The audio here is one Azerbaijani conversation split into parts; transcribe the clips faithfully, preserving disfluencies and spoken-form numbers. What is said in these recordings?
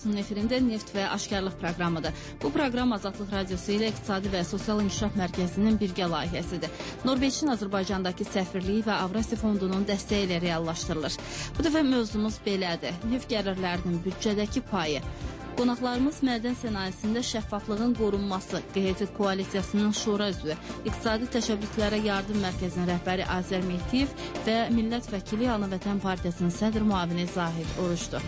Radiosunun efirində Neft və Aşkarlıq proqramıdır. Bu proqram Azadlıq Radiosu ilə İqtisadi və Sosial İnkişaf Mərkəzinin birgə layihəsidir. Norveçin Azərbaycandakı səfirliyi və Avrasiya Fondunun dəstəyi ilə reallaşdırılır. Bu dəfə mövzumuz belədir. Neft gəlirlərinin büdcədəki payı. Qonaqlarımız mədən sənayesində şəffaflığın qorunması, Q H T koalisiyasının şura üzvü, İqtisadi Təşəbbüslərə Yardım Mərkəzinin rəhbəri Azər Mehdiyev və Millət Vəkili Ana Vətən Partiyasının sədr müavini Zahid Oruçdur.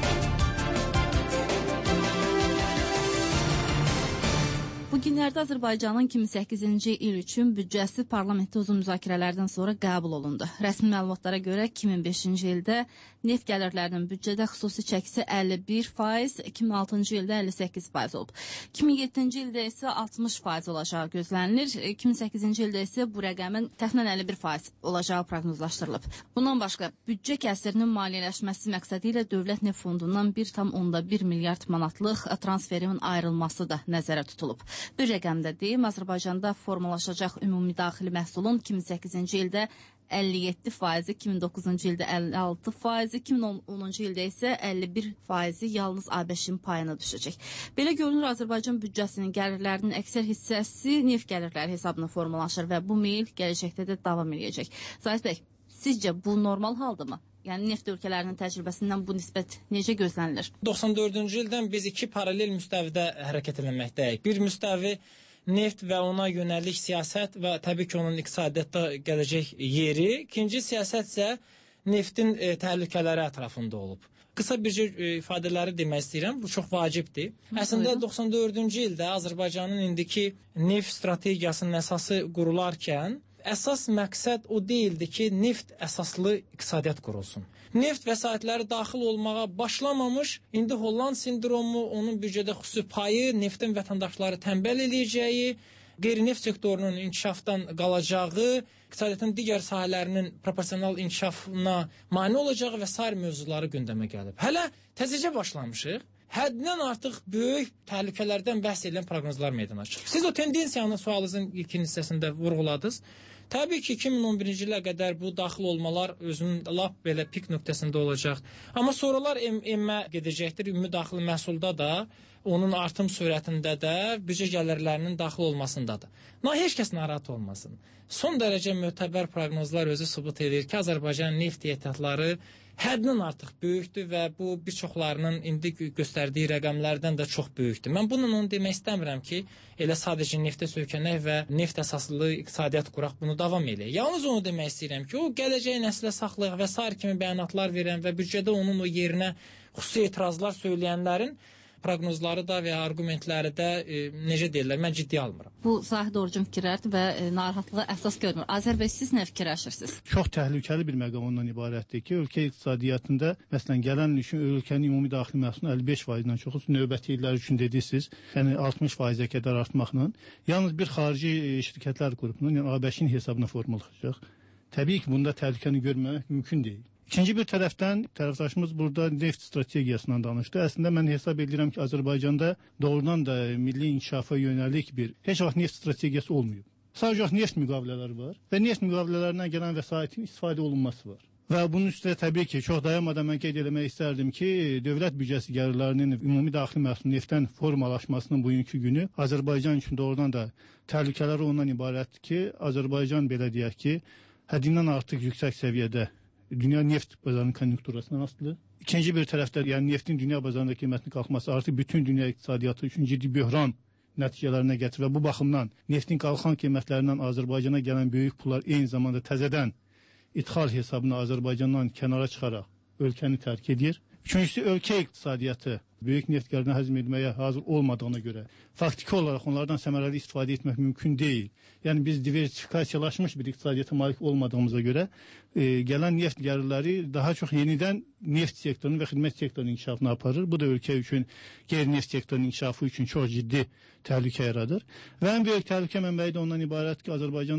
Bu günlərdə Azərbaycanın iki min səkkizinci il üçün büdcəsi parlamentdə uzun müzakirələrdən sonra qəbul olundu. Rəsmi məlumatlara görə iki min beşinci ildə neft gəlirlərinin büdcədə xüsusi çəkisi əlli bir faiz, iki min altıncı ildə əlli səkkiz faiz olub. iki min yeddinci ildə isə altmış faiz olacağı gözlənilir. iki min səkkizinci ildə isə bu rəqəmin təxminən əlli bir faiz olacağı proqnozlaşdırılıb. Bundan başqa, büdcə kəsirinin maliyyələşməsi məqsədi ilə Dövlət Neft Fondundan bir tam onda bir milyard manatlıq transferin ayrılması da nəzərə tutulub. Bir rəqəmdə deyim, Azərbaycanda formalaşacaq ümumi daxili məhsulun iki min səkkizinci ildə əlli yeddi faizi, iki min doqquzuncu ildə əlli altı faizi, iki min onuncu ildə isə əlli bir faizi yalnız A B Ş-in payına düşəcək. Belə görünür, Azərbaycan büdcəsinin gəlirlərinin əksər hissəsi neft gəlirləri hesabına formalaşır və bu meyil gələcəkdə də davam edəcək. Zahid bəy, sizcə bu normal haldırmı? Yəni neft ölkələrinin təcrübəsindən bu nisbət necə gözlənilir? doxsan dördüncü ildən biz iki paralel müstəvidə hərəkət etməkdəyik. Bir müstəvi neft və ona yönəlik siyasət və təbii ki, onun iqtisadiyyatda gələcək yeri. İkinci siyasət isə neftin e, təhlükələri ətrafında olub. Qısa bir e, ifadələri demək istəyirəm. Bu çox vacibdir. Əslində doxsan dördüncü ildə Azərbaycanın indiki neft strategiyasının əsası qurularkən əsas məqsəd o deyildi ki, neft əsaslı iqtisadiyyat qurulsun. Neft vəsaitləri daxil olmağa başlamamış, indi Holland sindromu, onun büdcədə xüsusi payı, neftin vətəndaşları tənbəl eləyəcəyi, qeyri-neft sektorunun inkişafdan qalacağı, iqtisadiyyatın digər sahələrinin proporsional inkişafına mane olacağı və sair mövzuları gündəmə gəlib. Hələ təzəcə başlamışıq. Həddindən artıq böyük təhlükələrdən bəhs edilən proqnozlar meydana çıxır. Siz o tendensiyanı sualınızın ilkin hissəsində vurğuladınız. Təbii ki, iki min on birinci ilə qədər bu daxil olmalar özünün lap belə pik nöqtəsində olacaq. Amma sonralar em emmə gedəcəkdir. Ümumi daxili məhsulda da, onun artım sürətində də, büdcə gəlirlərinin daxil olmasındadır. Na, heç kəs narahat olmasın. Son dərəcə mötəbər proqnozlar özü sübut edir ki, Azərbaycan neft ehtiyatları həddindən artıq böyükdür və bu bir çoxlarının indi göstərdiyi rəqəmlərdən də çox böyükdür. Mən bununla onu demək istəmirəm ki, elə sadəcə neftə söykənək və neft əsaslı iqtisadiyyat quraq, bunu davam eləyək. Yalnız onu demək istəyirəm ki, o gələcək nəslə saxlayıq və sair kimi bəyanatlar verən və büdcədə onun o yerinə xüsusi etirazlar söyləyənlərin proqnozları da və ya argumentləri də e, necə deyirlər, mən ciddi almıram. Bu Zahid Orucun fikirlərdir və e, narahatlığa əsas görmür. Azər bəy, siz nə fikirləşirsiniz? Çox təhlükəli bir məqam ondan ibarətdir ki, ölkə iqtisadiyyatında məsələn gələn üçün ölkənin ümumi daxili məhsulunun əlli beş faizdən çox, növbəti illər üçün dedirsiniz, yəni altmış faizə qədər artmaqla, yalnız bir xarici e, şirkətlər qrupunun, yəni A B Ş-in hesabına formalaşacaq. Təbii ki, bunda təhlükəni görmək mümkün deyil. İkinci bir tərəfdən tərəfdaşımız burada neft strategiyasından danışdı. Əslində mən hesab edirəm ki, Azərbaycanda doğrudan da milli inkişafa yönəlik bir heç vaxt neft strategiyası olmayıb. Sadəcə neft müqavilələri var və neft müqavilələrindən gələn vəsaitin istifadə olunması var. Və bunun üstə təbii ki, çox dayanmadan mən qeyd etmək istərdim ki, dövlət büdcəsi gəlirlərinin ümumi daxili məhsul neftdən formalaşmasının bugünkü günü Azərbaycan üçün doğrudan da təhlükələri ondan ibarətdir ki, Azərbaycan belə deyək ki, həddindən artıq yüksək səviyyədə dünya neft bazarının konjunkturasından asılıdır. İkinci bir tərəfdə, yəni neftin dünya bazarında qiymətinin qalxması artıq bütün dünya iqtisadiyyatı üçün ciddi böhran nəticələrinə gətirir və bu baxımdan neftin qalxan qiymətlərindən Azərbaycana gələn böyük pullar eyni zamanda təzədən idxal hesabına Azərbaycandan kənara çıxaraq ölkəni tərk edir. Üçüncüsü, ölkə iqtisadiyyatı böyük neft gəlirini həzm etməyə hazır olmadığına görə faktiki olaraq onlardan səmərəli istifadə etmək mümkün deyil. Yəni biz diversifikasiyalaşmış bir iqtisadiyyata malik olmadığımıza görə e, gələn neft gəlirləri daha çox yenidən neft sektorunun və xidmət sektorunun inkişafına aparır. Bu da ölkə üçün, qeyri-neft sektorunun inkişafı üçün çox ciddi təhlükə yaradır. Və ən böyük təhlükə mənbəyi də ondan ibarət ki, Azərbaycanda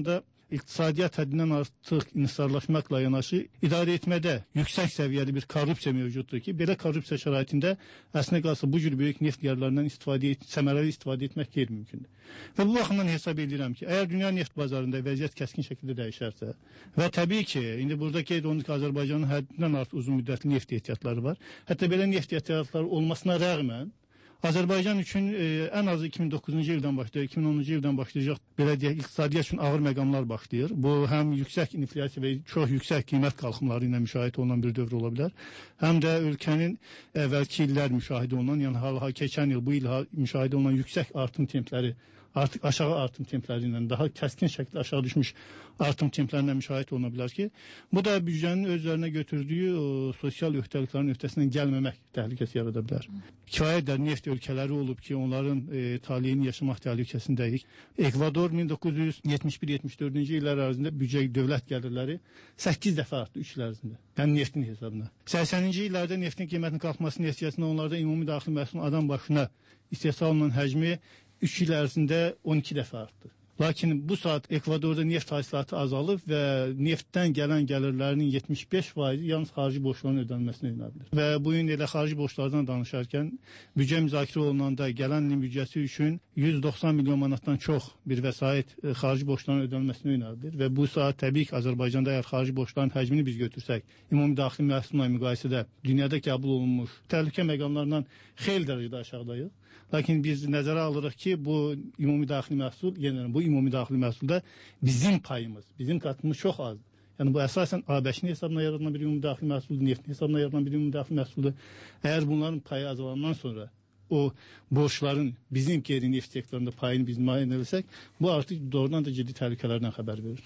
iqtisadiyyat həddindən artıq inhisarlaşmaqla yanaşı idarə etmədə yüksək səviyyəli bir korrupsiya mövcuddur ki, belə korrupsiya şəraitində əslində qalsa bu cür böyük neft yarlarından istifadə et, səmərəli istifadə etmək qeyri-mümkündür. Və bu baxımdan hesab edirəm ki, əgər dünya neft bazarında vəziyyət kəskin şəkildə dəyişərsə və təbii ki, indi burada qeyd olunur ki, Azərbaycanın həddindən artıq uzun müddətli neft ehtiyatları var. Hətta belə neft ehtiyatları olmasına rəğmən Azərbaycan üçün e, ən azı iki min doqquzuncu ildən başlayır, iki min onuncu ildən başlayacaq belə deyək, iqtisadiyyat üçün ağır məqamlar başlayır. Bu həm yüksək inflyasiya və çox yüksək qiymət qalxımları ilə müşahidə olunan bir dövr ola bilər. Həm də ölkənin əvvəlki illər müşahidə olunan, yəni hal-hal keçən il, bu il müşahidə olunan yüksək artım templəri artıq aşağı artım templəri ilə daha kəskin şəkildə aşağı düşmüş artım templərinə müşahidə oluna bilər ki, bu da büdcənin öz üzərinə götürdüyü o, sosial öhdəliklərin öhdəsindən gəlməmək təhlükəsi yarada bilər. Kifayət qədər neft ölkələri olub ki, onların e, taleyini yaşamaq təhlükəsindəyik. Ekvador min doqquz yüz yetmiş bir yetmiş dördüncü illər ərzində büdcə dövlət gəlirləri səkkiz dəfə artdı üç il ərzində. Yəni neftin hesabına. səksəninci illərdə neftin qiymətinin qalxması nəticəsində onlarda ümumi daxili məhsulun adam başına istehsal olunan həcmi üç il ərzində on iki dəfə artdı. Lakin bu saat Ekvadorda neft hasilatı azalıb və neftdən gələn gəlirlərinin yetmiş beş faizi yalnız xarici borcların ödənilməsinə yönəlidir. Və bu gün elə xarici borclardan danışarkən büdcə müzakirə olunanda gələn ilin büdcəsi üçün yüz doxsan milyon manatdan çox bir vəsait xarici borcların ödənilməsinə yönəlidir. Və bu saat təbii ki, Azərbaycanda əgər xarici borcların həcmini biz götürsək, ümumi daxili məhsulla müqayisədə dünyada qəbul olunmuş təhlükə məqamlarından xeyli dərəcədə aşağıdayıq. Lakin biz nəzərə alırıq ki, bu ümumi daxili məhsul, yenə bu ümumi daxili məhsulda bizim payımız, bizim qatımız çox azdır. Yəni bu əsasən A B Ş-nin hesabına yaradılan bir ümumi daxili məhsuldur, neftin hesabına yaradılan bir ümumi daxili məhsuldur. Əgər bunların payı azalandan sonra o borcların bizim qeyri-neft sektorunda payını biz müəyyən etsək, bu artıq doğrudan da ciddi təhlükələrdən xəbər verir.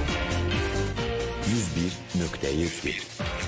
yüz bir nöqtə yeddi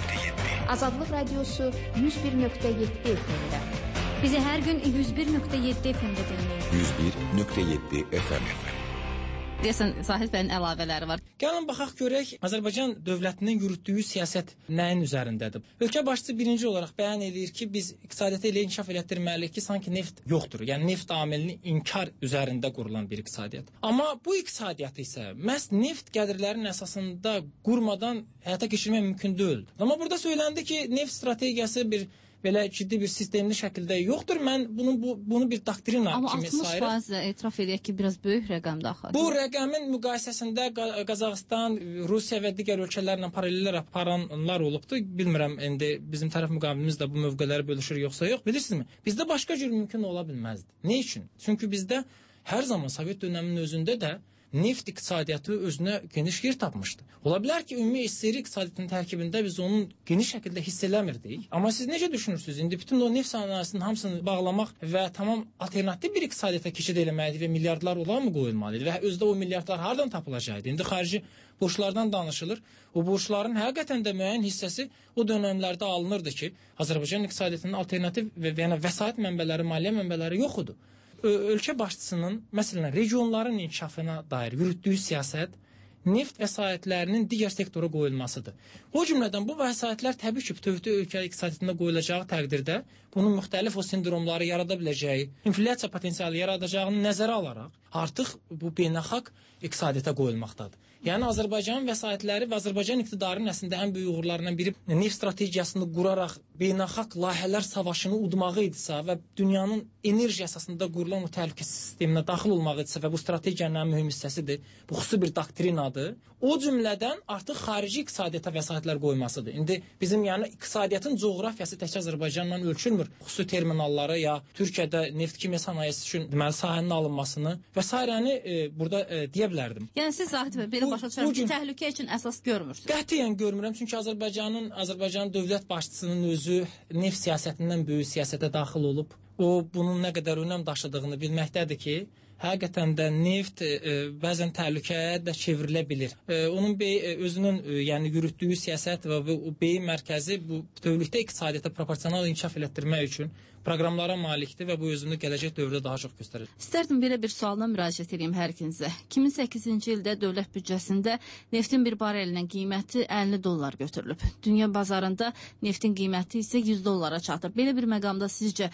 Azadlıq Radiosu yüz bir nöqtə yeddi F M-də. Bizi hər gün yüz bir nöqtə yeddi F M-də dinləyin. yüz bir nöqtə yeddi F M. Deyəsən, Sahid bəyin əlavələri var. Gəlin baxaq görək, Azərbaycan dövlətinin yürütdüyü siyasət nəyin üzərindədir? Ölkə başçısı birinci olaraq bəyan edir ki, biz iqtisadiyyatı elə inkişaf elətdirməliyik ki, sanki neft yoxdur. Yəni neft amilini inkar üzərində qurulan bir iqtisadiyyat. Amma bu iqtisadiyyatı isə məhz neft gəlirlərinin əsasında qurmadan həyata keçirmək mümkün deyil. Amma burada söyləndi ki, neft strategiyası bir belə ciddi bir sistemli şəkildə yoxdur. Mən bunu bu, bunu bir doktrina Amma kimi sayırım. Amma altmış faiz etiraf edək ki, biraz böyük rəqəmdir axı. Bu rəqəmin müqayisəsində Qazaxıstan, Rusiya və digər ölkələrlə paralellər aparanlar olubdu. Bilmirəm, indi bizim tərəf müqabilimiz də bu mövqeləri bölüşür yoxsa yox. Bilirsinizmi? Bizdə başqa cür mümkün ola bilməzdi. Nə üçün? Çünki bizdə hər zaman Sovet dönəminin özündə də neft iqtisadiyyatı özünə geniş yer tapmışdı. Ola bilər ki, ümumi S S R iqtisadiyyatının tərkibində biz onun geniş şəkildə hiss eləmirdik. Amma siz necə düşünürsünüz? İndi bütün o neft sənayesinin hamısını bağlamaq və tamam alternativ bir iqtisadiyyata keçid eləməliydik və milyardlar olar mı qoyulmalıydı? Və özdə o milyardlar hardan tapılacaqdı? İndi xarici borclardan danışılır. O borcların həqiqətən də müəyyən hissəsi o dönəmlərdə alınırdı ki, Azərbaycan iqtisadiyyatının alternativ və yəni vəsait mənbələri, maliyyə mənbələri yox idi. Ölkə başçısının, məsələn, regionların inkişafına dair yürütdüyü siyasət neft vəsaitlərinin digər sektora qoyulmasıdır. O cümlədən bu vəsaitlər təbii ki, bütövlükdə ölkə iqtisadiyyatında qoyulacağı təqdirdə bunun müxtəlif o sindromları yarada biləcəyi, inflyasiya potensialı yaradacağını nəzərə alaraq artıq bu beynəlxalq iqtisadiyyata qoyulmaqdadır. Yəni Azərbaycanın vəsaitləri və Azərbaycan iqtidarının əslində ən böyük uğurlarından biri neft strategiyasını quraraq beynəlxalq layihələr savaşını udmağı idisə və dünyanın enerji əsasında qurulan o təhlükəsizlik sisteminə daxil olmağı idisə və bu strategiyanın ən mühüm hissəsidir, bu xüsusi bir doktrinadır. O cümlədən artıq xarici iqtisadiyyata vəsaitlər qoymasıdır. İndi bizim yəni iqtisadiyyatın coğrafiyası təkcə Azərbaycanla ölçülmür. Xüsusi terminalları ya Türkiyədə neft kimya sənayesi üçün deməli sahənin alınmasını və sairəni e, burada e, deyə bilərdim. Yəni siz Zahid bəy belə başa düşürəm ki, təhlükə üçün əsas görmürsünüz. Qətiyyən görmürəm, çünki Azərbaycanın Azərbaycan dövlət başçısının özü neft siyasətindən böyük siyasətə daxil olub. O bunun nə qədər önəm daşıdığını bilməkdədir ki, həqiqətən də neft e, bəzən təhlükəyə də çevrilə bilir. E, onun bey, e, özünün e, yəni yürütdüyü siyasət və bu beyin mərkəzi bu bütövlükdə iqtisadiyyata proporsional inkişaf elətdirmək üçün proqramlara malikdir və bu özünü gələcək dövrdə daha çox göstərir. İstərdim belə bir sualına müraciət edeyim hər ikinizə. iki min səkkizinci ildə dövlət büdcəsində neftin bir barelinin qiyməti əlli dollar götürülüb. Dünya bazarında neftin qiyməti isə yüz dollara çatır. Belə bir məqamda sizcə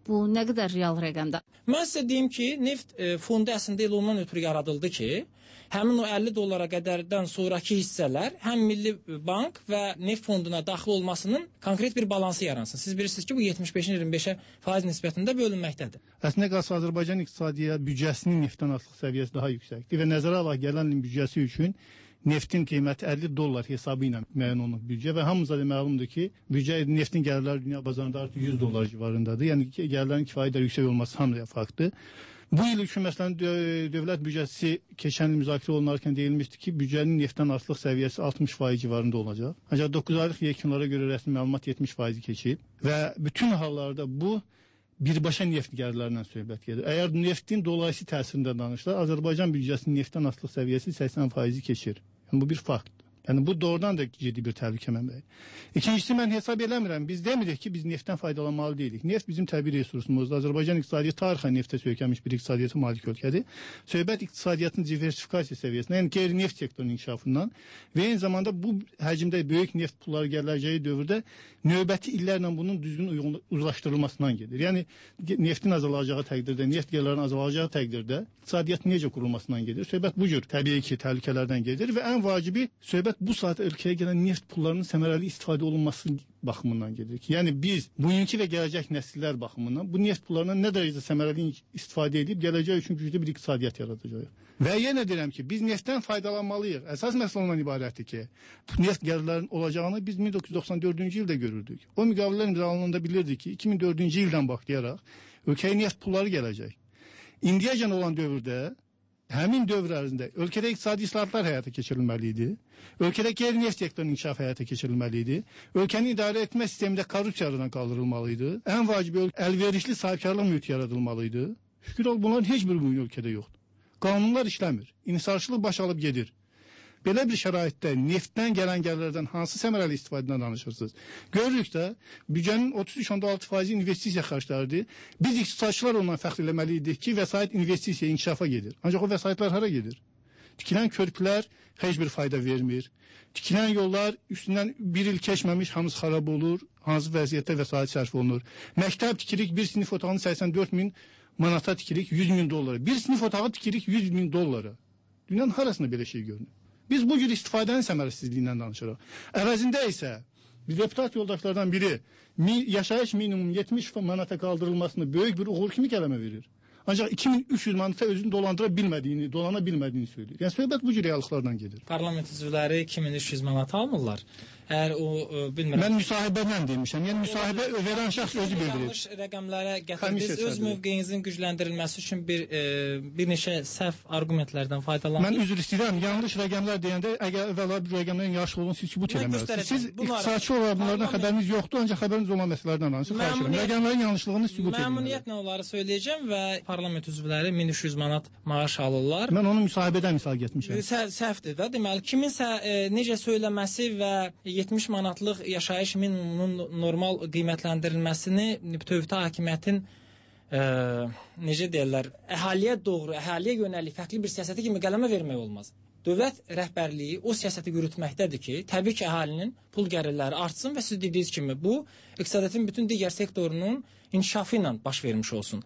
Bu nə qədər real rəqəmdir? Mən sizə deyim ki, neft e, fondu əslində elə ondan ötürü yaradıldı ki, həmin o əlli dollara qədərdən sonraki hissələr həm Milli Bank və neft fonduna daxil olmasının konkret bir balansı yaransın. Siz bilirsiniz ki, bu yetmiş beşdən iyirmi beşə faiz nisbətində bölünməkdədir. Əslində qalsa Azərbaycan iqtisadiyyat büdcəsinin neftdən asılı səviyyəsi daha yüksəkdir və nəzərə alaq gələn ilin büdcəsi üçün neftin qiyməti əlli dollar hesabı ilə müəyyən olunub büdcə və hamımıza da məlumdur ki, büdcə neftin gəlirləri dünya bazarında artıq yüz dollar civarındadır. Yəni gəlirlərin kifayət qədər yüksək olması hamıya faktdır. Bu il üçün məsələn dövlət büdcəsi keçən il müzakirə olunarkən deyilmişdi ki, büdcənin neftdən asılılıq səviyyəsi altmış faiz civarında olacaq. Ancaq doqquz aylıq yekunlara görə rəsmi məlumat yetmiş faizi keçib və bütün hallarda bu birbaşa neft gəlirlərindən söhbət gedir. Əgər neftin dolayısı təsirində danışılsa, Azərbaycan büdcəsinin neftdən asılılıq səviyyəsi səksən faizi keçir. Yəni bu bir faktdır. Yəni bu doğrudan da ciddi bir təhlükə mənbəyi. İkincisi mən hesab eləmirəm. Biz demirik ki, biz neftdən faydalanmalı deyilik. Neft bizim təbii resursumuzdur. Azərbaycan iqtisadiyyatı tarixən neftə söykənmiş bir iqtisadiyyata malik ölkədir. Söhbət iqtisadiyyatın diversifikasiya səviyyəsindən, yəni qeyri-neft sektorunun inkişafından və eyni zamanda bu həcmdə böyük neft pulları gələcəyi dövrdə növbəti illərlə bunun düzgün uzlaşdırılmasından gedir. Yəni neftin azalacağı təqdirdə, neft gəlirlərinin azalacağı təqdirdə iqtisadiyyat necə qurulmasından gedir. Söhbət bu cür təbii ki, təhlükələrdən gedir və ən vacibi söhbət bu saat ölkəyə gələn neft pullarının səmərəli istifadə olunması baxımından gedir ki, yəni biz bugünkü və gələcək nəsillər baxımından bu neft pullarından nə dərəcədə səmərəli istifadə edib gələcək üçün güclü bir iqtisadiyyat yaradacağıq. Və yenə deyirəm ki, biz neftdən faydalanmalıyıq. Əsas məsələ ondan ibarətdir ki, neft gəlirlərinin olacağını biz min doqquz yüz doxsan dördüncü ildə görürdük. O müqavilələr imzalananda bilirdik ki, iki min dördüncü ildən başlayaraq ölkəyə neft pulları gələcək. İndiyəcən olan dövrdə həmin dövr ərzində ölkədə iqtisadi islahatlar həyata keçirilməli idi. Ölkədə qeyri-neft sektorunun inkişafı həyata keçirilməli idi. Ölkənin idarə etmə sistemində korrupsiyadan qaldırılmalı idi. Ən vacibi əlverişli sahibkarlıq mühiti yaradılmalı idi. Şükür ol, bunların heç biri bu ölkədə yoxdur. Qanunlar işləmir. İnhisarçılıq baş alıb gedir. Belə bir şəraitdə neftdən gələn gəlirlərdən hansı səmərəli istifadədən danışırsınız? Görürük də, büdcənin otuz üç nöqtə altı faizi investisiya xərcləridir. Biz iqtisadçılar ondan fəxr eləməliydik ki, vəsait investisiya, inkişafa gedir. Ancaq o vəsaitlər hara gedir? Tikilən körpülər heç bir fayda vermir. Tikilən yollar üstündən bir il keçməmiş hamısı xarab olur, hansı vəziyyətdə vəsait sərf olunur. Məktəb tikirik, bir sinif otağını səksən dörd min manata tikirik, yüz min dollara. Bir sinif otağı tikirik, yüz min dollara. Dünyanın harasında belə şey görünür? Biz bu cür istifadənin səmərəsizliyindən danışırıq. Əvəzində isə bir deputat yoldaşlardan biri yaşayış minimum yetmiş manata qaldırılmasını böyük bir uğur kimi qələmə verir. Ancaq iki min üç yüz manata özünü dolandıra bilmədiyini, dolana bilmədiyini söyləyir. Yəni söhbət bu cür reallıqlardan gedir. Parlament üzvləri iki min üç yüz manat almırlar. Əgər o ə, bilmirəm. Mən müsahibədən demişəm. Yəni müsahibə verən şəxs özü bildirir. Yanlış rəqəmlərə gətirdiniz. Öz mövqeyinizin gücləndirilməsi üçün bir e, bir neçə səhv arqumentlərdən faydalandınız. Mən üzr istəyirəm. Yanlış rəqəmlər deyəndə əgər əvvəla bir rəqəmlərin yanlış olduğunu siz sübut eləməlisiniz. Siz iqtisadçı olaraq bunlardan xəbəriniz yoxdur, ancaq xəbəriniz olan məsələlərdən danışırsınız. Xahiş edirəm. Rəqəmlərin yanlışlığını sübut edin. Məmnuniyyətlə onları söyləyəcəm və parlament üzvləri min üç yüz manat maaş alırlar. Mən onu müsahibədən misal gətirmişəm. Səhvdir də. Deməli, kiminsə e, necə söyləməsi və yetmiş manatlıq yaşayış minimumunun normal qiymətləndirilməsini bütövlükdə hakimiyyətin e, necə deyirlər, əhaliyə doğru, əhaliyə yönəlik fərqli bir siyasəti kimi qələmə vermək olmaz. Dövlət rəhbərliyi o siyasəti yürütməkdədir ki, təbii ki, əhalinin pul gəlirləri artsın və siz dediyiniz kimi bu iqtisadiyyatın bütün digər sektorunun inkişafı ilə baş vermiş olsun.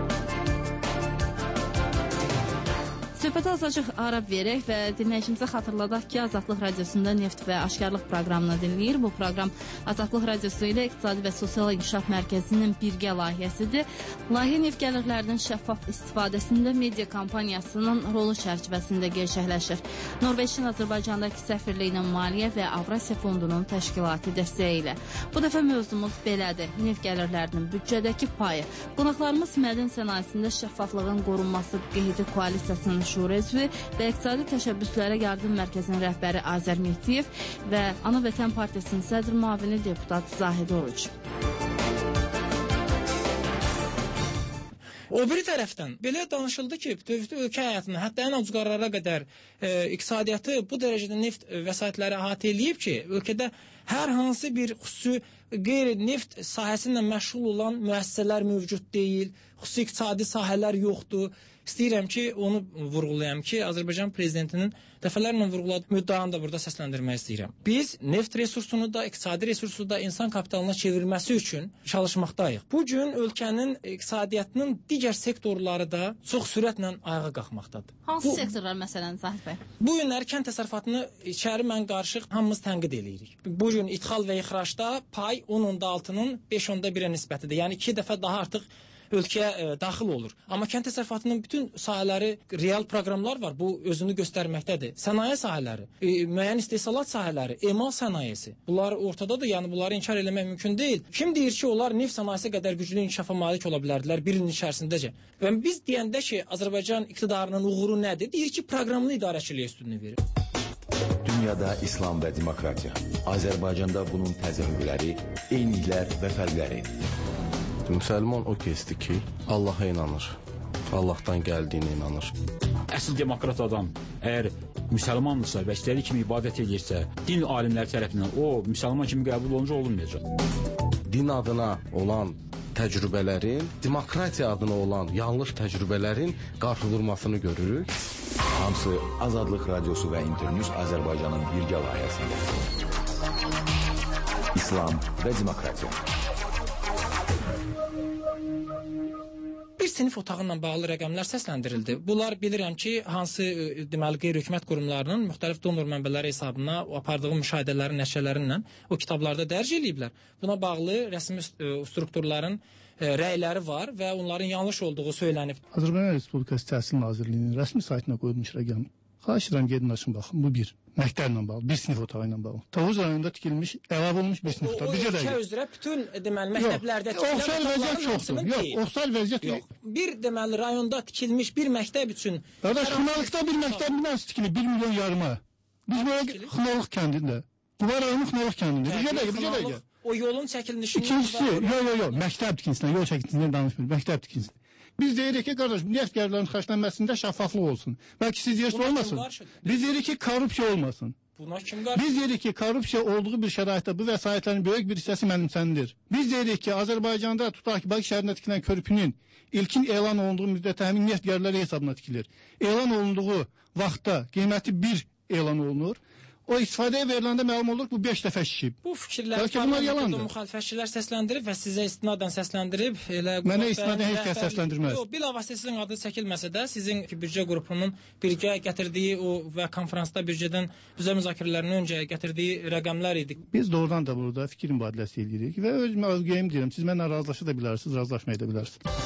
Söhbətə azacıq ara verək və dinləyicimizə xatırladaq ki, Azadlıq Radiosunda Neft və Aşkarlıq proqramını dinləyir. Bu proqram Azadlıq Radiosu ilə İqtisadi və Sosial İnkişaf Mərkəzinin birgə layihəsidir. Layihə neft gəlirlərinin şəffaf istifadəsində media kampaniyasının rolu çərçivəsində gerçəkləşir. Norveçin Azərbaycandakı səfirliyinin maliyyə və Avrasiya Fondunun təşkilati dəstəyi ilə. Bu dəfə mövzumuz belədir. Neft gəlirlərinin büdcədəki payı. Qonaqlarımız mədən sənayesində şəffaflığın qorunması qeydi koalisiyasının şura üzvü və İqtisadi Təşəbbüslərə Yardım Mərkəzinin rəhbəri Azər Mehdiyev və Ana Vətən Partiyasının sədr müavini deputat Zahid Oruc. O biri tərəfdən belə danışıldı ki, bütövlükdə ölkə həyatını hətta ən ucqarlara qədər e, iqtisadiyyatı bu dərəcədə neft vəsaitləri əhatə eləyib ki, ölkədə hər hansı bir xüsusi qeyri-neft sahəsi ilə məşğul olan müəssisələr mövcud deyil, xüsusi iqtisadi sahələr yoxdur. İstəyirəm ki, onu vurğulayam ki, Azərbaycan prezidentinin dəfələrlə vurğuladığı müddaanı da burada səsləndirmək istəyirəm. Biz neft resursunu da, iqtisadi resursu da insan kapitalına çevrilməsi üçün çalışmaqdayıq. Bu gün ölkənin iqtisadiyyatının digər sektorları da çox sürətlə ayağa qalxmaqdadır. Hansı bu, sektorlar məsələn Zahid bəy? Bu günləri kənd təsərrüfatını içəri mən qarışıq hamımız tənqid eləyirik. Bu gün ixal və ixracda pay on onda altının beş onda birə nisbətidir. Yəni iki dəfə daha artıq ölkəyə e, daxil olur. Amma kənd təsərrüfatının bütün sahələri, real proqramlar var. Bu özünü göstərməkdədir. Sənaye sahələri, e, müəyyən istehsalat sahələri, emal sənayesi. Bunlar ortadadır. Yəni bunları inkar eləmək mümkün deyil. Kim deyir ki, onlar neft sənayesi qədər güclü inkişafa malik ola bilərdilər bir ilin içərisindəcə? Və biz deyəndə ki, Azərbaycan iqtidarının uğuru nədir? Deyir ki, proqramlı idarəçiliyə üstünlük verir. Dünyada İslam və demokratiya. Azərbaycanda bunun təzahürləri, eyniliklər və fərqləri. Müsəlman o kəsdir ki, Allaha inanır, Allahdan gəldiyinə inanır. Əsl demokrat adam əgər müsəlmandırsa və istədiyi kimi ibadət edirsə, din alimləri tərəfindən o müsəlman kimi qəbul olunca olunmayacaq. Din adına olan təcrübələrin, demokratiya adına olan yanlış təcrübələrin qarşıdurmasını görürük. Hamısı Azadlıq Radiosu və İnternews Azərbaycanın birgə layihəsində. İslam və demokratiya. Bir sinif otağı ilə bağlı rəqəmlər səsləndirildi. Bunlar bilirəm ki, hansı deməli qeyri-hökumət qurumlarının müxtəlif donor mənbələri hesabına apardığı müşahidələrin nəticələrindən o kitablarda dərc eləyiblər. Buna bağlı rəsmi strukturların rəyləri var və onların yanlış olduğu söylənib. Azərbaycan Respublikası Təhsil Nazirliyinin rəsmi saytına qoyulmuş rəqəm. Xahiş edirəm gedin açın baxın. Bu bir. Məktəblə bağlı, bir sinif otağı ilə bağlı. Tovuz rayonunda tikilmiş, əlavə olunmuş bir sinif otağı. O ölkə üzrə bütün deməli məktəblərdə tikilən oxşar vəziyyət çoxdur. Yox, oxşar vəziyyət yox. Bir deməli rayonda tikilmiş bir məktəb üçün qardaş, Xınalıqda bir məktəb nəsə tikilir bir milyon yarıma. Biz belə Xınalıq kəndində. Bu rayonun Xınalıq kəndində. Bir dəqiqə, bir dəqiqə. O yolun çəkilişini İkincisi, yox, yox, yox, məktəb tikintisindən, yol çəkintisindən danışmır, məktəb tikintisindən. Biz deyirik ki, qardaş, neft gəlirlərinin xərclənməsində şəffaflıq olsun. Bəlkə siz deyirsiniz olmasın. Biz deyirik ki, korrupsiya olmasın. Buna kim qarşı? Biz deyirik ki, korrupsiya olduğu bir şəraitdə bu vəsaitlərin böyük bir hissəsi mənimsənilir. Biz deyirik ki, Azərbaycanda tutaq ki, Bakı şəhərində tikilən körpünün ilkin elan olunduğu müddətdə həmin neft gəlirləri hesabına tikilir. Elan olunduğu vaxtda qiyməti bir elan olunur. O istifadəyə veriləndə məlum olur ki, bu beş dəfə şişib. Bu fikirləri parlamentdə müxalifətçilər səsləndirib və sizə istinadən səsləndirib. Elə mənə istinadən heç kəs səsləndirməz. Yox, bilavasitə sizin adı çəkilməsə də, sizin büdcə qrupunun birgə gətirdiyi o və konfransda büdcədən büdcə müzakirələrindən öncə gətirdiyi rəqəmlər idi. Biz doğrudan da burada fikir mübadiləsi edirik və öz mövqeyim deyirəm. Siz mənlə razılaşa da bilərsiniz, razılaşmaya da bilərsiniz.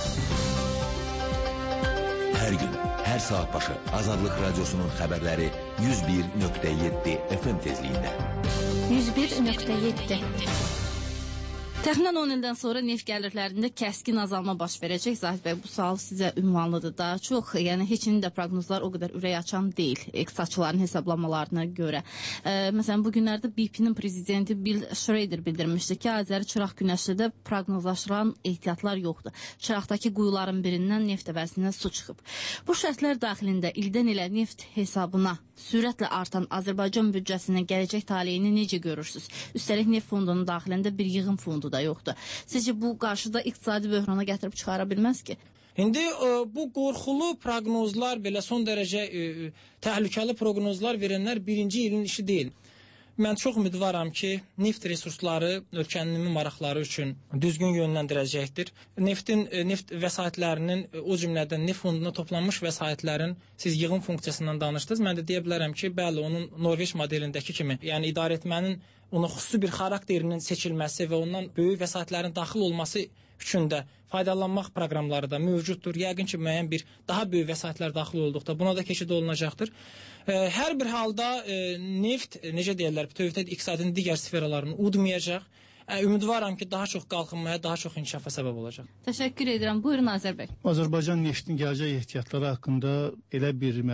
Hər gün, hər saat başı Azadlıq Radiosunun xəbərləri yüz bir nöqtə yeddi F M tezliyində. yüz bir nöqtə yeddi. Təxminən on ildən sonra neft gəlirlərində kəskin azalma baş verəcək. Zahid bəy, bu sual sizə ünvanlıdır da. Çox, yəni heç indi də proqnozlar o qədər ürək açan deyil, iqtisadçıların hesablamalarına görə. E, məsələn, bu günlərdə B P-nin prezidenti Bill Schroeder bildirmişdi ki, Azəri Çıraq günəşlidə proqnozlaşılan ehtiyatlar yoxdur. Çıraqdakı quyuların birindən neft əvəzinə su çıxıb. Bu şərtlər daxilində ildən ilə neft hesabına sürətlə artan Azərbaycan büdcəsinin gələcək taleyini necə görürsünüz? Üstəlik neft fondunun daxilində bir yığım fondu da yoxdur. Sizcə bu qarşıda iqtisadi böhrana gətirib çıxara bilməz ki? İndi ə, bu qorxulu proqnozlar, belə son dərəcə ə, təhlükəli proqnozlar verənlər birinci ilin işi deyil. Mən çox ümidvaram ki, neft resursları ölkənin ümumi maraqları üçün düzgün yönləndirəcəkdir. Neftin, neft vəsaitlərinin, o cümlədən neft fonduna toplanmış vəsaitlərin siz yığım funksiyasından danışdınız. Mən də deyə bilərəm ki, bəli, onun Norveç modelindəki kimi, yəni idarə etmənin ona xüsusi bir xarakterinin seçilməsi və ondan böyük vəsaitlərin daxil olması üçün də faydalanmaq proqramları da mövcuddur. Yəqin ki, müəyyən bir daha böyük vəsaitlər daxil olduqda buna da keçid olunacaqdır. Hər bir halda neft, necə deyirlər, bütövlükdə iqtisadın digər sferalarını udmayacaq. Ümidvaram ki, daha çox qalxınmaya, daha çox inkişafa səbəb olacaq. Təşəkkür edirəm. Buyurun Azər bəy. Azərbaycan neftin gələcək ehtiyatları haqqında elə bir məlumat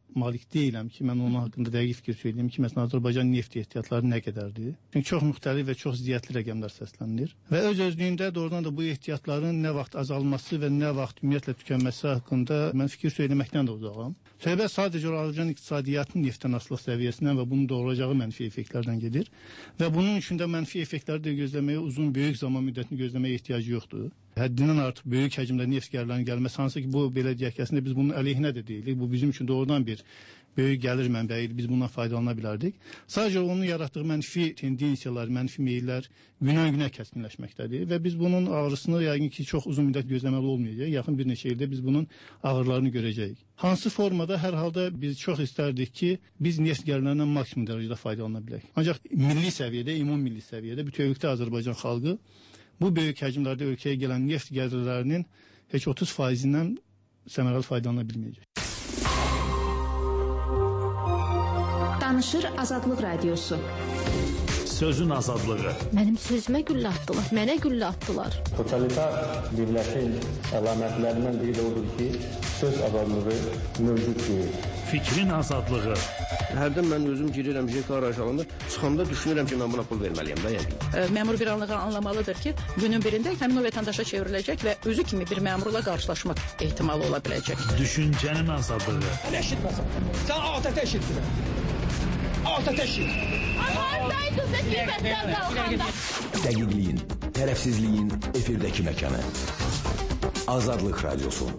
malik deyiləm ki, mən onun haqqında dəqiq fikir söyləyim ki, məsələn, Azərbaycan neft ehtiyatları nə qədərdir? Çünki çox müxtəlif və çox ziddiyətli rəqəmlər səslənilir. Və öz özlüyündə doğrudan da bu ehtiyatların nə vaxt azalması və nə vaxt ümumiyyətlə tükənməsi haqqında mən fikir söyləməkdən də uzağam. Söhbət sadəcə Azərbaycan iqtisadiyyatının neftdən asılılıq səviyyəsindən və bunun doğuracağı mənfi effektlərdən gedir. Və bunun üçün də mənfi effektləri də gözləməyə uzun, böyük zaman müddətini gözləməyə ehtiyacı yoxdur. Həddindən artıq böyük həcmdə neft gəlirlərinin gəlməsi, hansı ki, bu belə deyək ki, əslində biz bunun əleyhinə də deyilik. Bu bizim üçün doğrudan bir böyük gəlir mənbəyidir. Biz bundan faydalana bilərdik. Sadəcə onun yaratdığı mənfi tendensiyalar, mənfi meyllər günə-günə kəskinləşməkdədir və biz bunun ağrısını yəqin ki, çox uzun müddət gözləməli olmayacaq. Yaxın bir neçə ildə biz bunun ağrılarını görəcəyik. Hansı formada hər halda biz çox istərdik ki, biz neft gəlirlərindən maksimum dərəcədə faydalana bilək. Ancaq milli səviyyədə, ümum milli səviyyədə bütövlükdə Azərbaycan xalqı bu böyük həcmlərdə ölkəyə gələn neft gəlirlərinin heç otuz faizindən səmərəli faydalana bilməyəcək. Danışır Azadlıq Radiosu. Sözün azadlığı. Mənim sözümə güllə atdılar, mənə güllə atdılar. Totalitar birləşin əlamətlərindən biri də odur ki, söz azadlığı mövcud deyil. Fikrin azadlığı. Hərdən mən özüm girirəm J K araşalanda, çıxanda düşünürəm ki, mən buna pul verməliyəm da yəni. Məmur bir anlığı anlamalıdır ki, günün birində həmin o vətəndaşa çevriləcək və özü kimi bir məmurla qarşılaşmaq ehtimalı ola biləcək. Düşüncənin azadlığı. Hələ eşitməsən. Sən altətə eşitdirəm. Altətə eşit. Hardaydınız qiymətdən qalxanda? Dəqiqliyin, tərəfsizliyin efirdəki məkanı. Azadlıq Radiosu.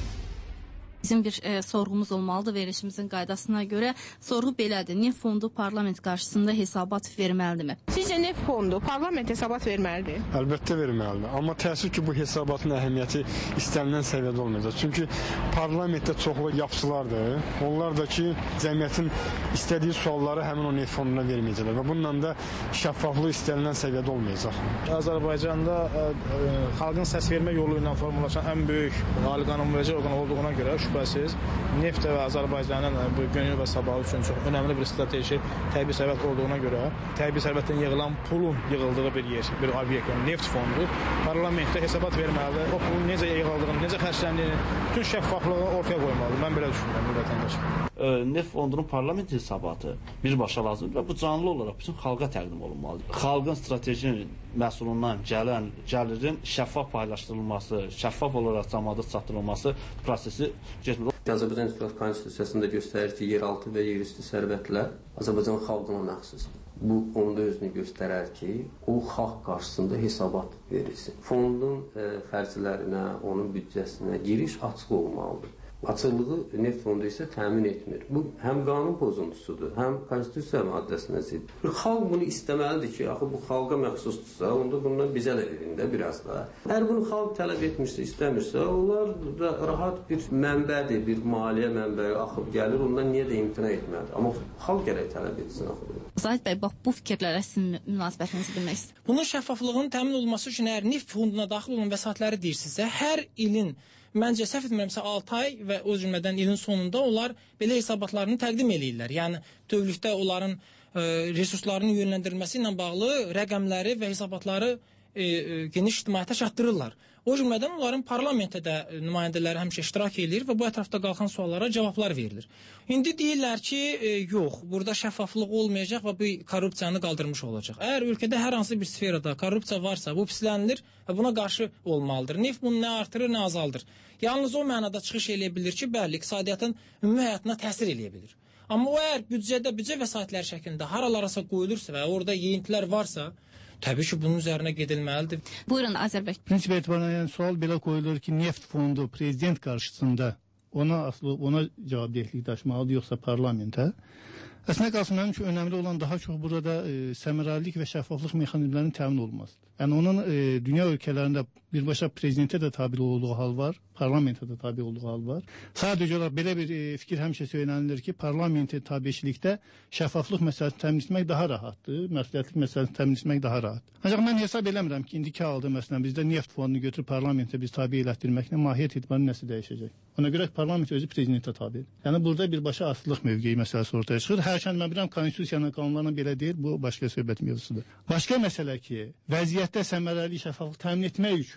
Bizim bir e, sorğumuz olmalıdır verilişimizin qaydasına görə. Sorğu belədir. Neft fondu parlament qarşısında hesabat verməlidirmi? Sizcə neft fondu parlament hesabat verməlidir? Əlbəttə verməlidir. Amma təəssüf ki, bu hesabatın əhəmiyyəti istənilən səviyyədə olmayacaq. Çünki parlamentdə çoxlu yapçılardır. Onlar da ki, cəmiyyətin istədiyi sualları həmin o neft fonduna verməyəcəklər və bununla da şəffaflıq istənilən səviyyədə olmayacaq. Azərbaycanda ə, ə, xalqın səs vermə yolu ilə formalaşan ən böyük ali qanunverici orqan olduğuna görə şübhəsiz neft və Azərbaycanın bu günü və sabahı üçün çox önəmli bir strateji təbii sərvət olduğuna görə təbii sərvətdən yığılan pulun yığıldığı bir yer, bir obyekt, yəni neft fondu parlamentdə hesabat verməlidir. O pulun necə yığıldığını, necə xərcləndiyini, bütün şəffaflığı ortaya qoymalıdır. Mən belə düşünürəm bu vətəndaş. Neft fondunun parlament hesabatı birbaşa lazımdır və bu canlı olaraq bütün xalqa təqdim olunmalıdır. Xalqın strateji məhsulundan gələn gəlirin şəffaf paylaşdırılması, şəffaf olaraq cəmaata çatdırılması prosesi getmir. Azərbaycan Respublikası Konstitusiyasında göstərir ki, yeraltı və yerüstü sərvətlər Azərbaycan xalqına məxsusdur. Bu, onu da özünü göstərər ki, o xalq qarşısında hesabat verilsin. Fondun e, xərclərinə, onun büdcəsinə giriş açıq olmalıdır. Açıqlığı neft fondu isə təmin etmir. Bu, həm qanun pozuntusudur, həm konstitusiya maddəsinə zidd. Xalq bunu istəməlidir ki, axı bu xalqa məxsusdursa, onda bundan bizə də verin də biraz da. Əgər bunu xalq tələb etmirsə, istəmirsə, onlar da rahat bir mənbədir, bir maliyyə mənbəyi axıb gəlir, ondan niyə də imtina etməlidir? Amma xalq gərək tələb etsin axı. Zahid bəy, bax bu fikirlərə sizin münasibətinizi bilmək istəyirəm. Bunun şəffaflığının təmin olunması üçün əgər neft fonduna daxil olan vəsaitləri deyirsinizsə, hər ilin məncə səhv etmirəmsə altı ay və o cümlədən ilin sonunda onlar belə hesabatlarını təqdim eləyirlər. Yəni bütövlükdə onların e, resurslarının yönləndirilməsi ilə bağlı rəqəmləri və hesabatları e, e, geniş ictimaiyyətə çatdırırlar. O cümlədən onların parlamentdə də nümayəndələri həmişə iştirak edir və bu ətrafda qalxan suallara cavablar verilir. İndi deyirlər ki, e, yox, burada şəffaflıq olmayacaq və bu korrupsiyanı qaldırmış olacaq. Əgər ölkədə hər hansı bir sferada korrupsiya varsa, bu pislənilir və buna qarşı olmalıdır. Neft bunu nə artırır, nə azaldır. Yalnız o mənada çıxış eləyə bilir ki, bəli, iqtisadiyyatın ümumi həyatına təsir eləyə bilir. Amma o əgər büdcədə, büdcə vəsaitləri şəklində haralarasa qoyulursa və orada yeyintilər varsa, təbii ki, bunun üzərinə gedilməlidir. Buyurun, Azərbək. Prinsip etibarən yəni, sual belə qoyulur ki, neft fondu prezident qarşısında ona asılı, ona cavabdehlik daşımalıdır, yoxsa parlamentə. Əslində qalsın, mənim üçün önəmli olan daha çox burada e, səmərəlilik və şəffaflıq mexanizmlərinin təmin olunmasıdır. Yəni onun e, dünya ölkələrində birbaşa prezidentə də tabi olduğu hal var, parlamentə də tabi olduğu hal var. Sadəcə olaraq belə bir e, fikir həmişə söylənilir ki, parlamentin tabiçilikdə şəffaflıq məsələsini təmin etmək daha rahatdır, məsuliyyətlik məsələsini təmin etmək daha rahat. Ancaq mən hesab eləmirəm ki, indiki halda məsələn bizdə neft fondunu götürüb parlamentə biz tabi elətdirməklə mahiyyət etibarı nəsə dəyişəcək. Ona görə parlament özü prezidentə tabidir. Yəni burada birbaşa asılılıq mövqeyi məsələsi ortaya çıxır. Hər şey mən bilirəm konstitusiyanın qanunlarına belə deyil, bu başqa söhbət mövzusudur. Başqa məsələ ki, vəziyyətdə səmərəli şəffaflıq təmin etmək üçün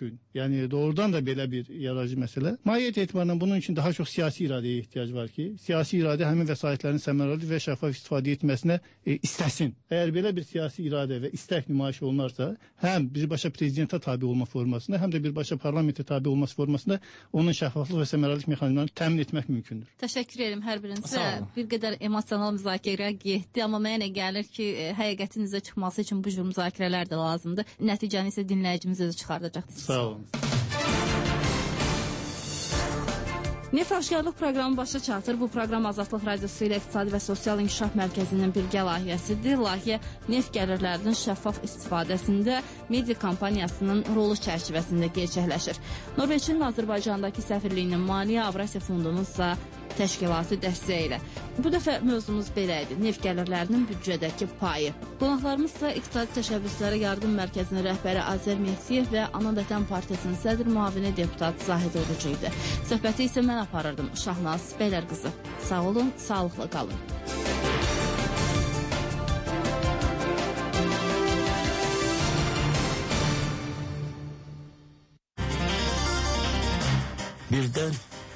mümkün. Yəni doğrudan da belə bir yaradıcı məsələ. Mahiyyət etibarından bunun üçün daha çox siyasi iradəyə ehtiyac var ki, siyasi iradə həmin vəsaitlərin səmərəli və şəffaf istifadə etməsinə e, istəsin. Əgər belə bir siyasi iradə və istək nümayiş olunarsa, həm birbaşa prezidentə tabe olma formasında, həm də birbaşa parlamentə tabe olması formasında onun şəffaflıq və səmərəlilik mexanizmlərini təmin etmək mümkündür. Təşəkkür edirəm hər birinizə. Bir qədər emosional müzakirə getdi, amma mənə gəlir ki, həqiqətin üzə çıxması üçün bu cür müzakirələr də lazımdır. Nəticəni isə dinləyicimiz özü çıxardacaqdır. Sağ olun. Neft Aşkarlıq proqramı başa çatır. Bu proqram Azadlıq Radiosu ilə İqtisadi və Sosial İnkişaf Mərkəzinin birgə layihəsidir. Layihə neft gəlirlərinin şəffaf istifadəsində media kampaniyasının rolu çərçivəsində gerçəkləşir. Norveçin Azərbaycandakı səfirliyinin Maliyyə Avrasiya Fondunun isə təşkilatı dəstəyi ilə. Bu dəfə mövzumuz belə idi. Neft gəlirlərinin büdcədəki payı. Qonaqlarımız isə İqtisadi Təşəbbüslərə Yardım Mərkəzinin rəhbəri Azər Mehdiyev və Ana Vətən Partiyasının sədr müavini deputat Zahid Orucu idi. Söhbəti isə mən aparırdım. Şahnaz Bəylər qızı. Sağ olun, sağlıqla qalın. Birdən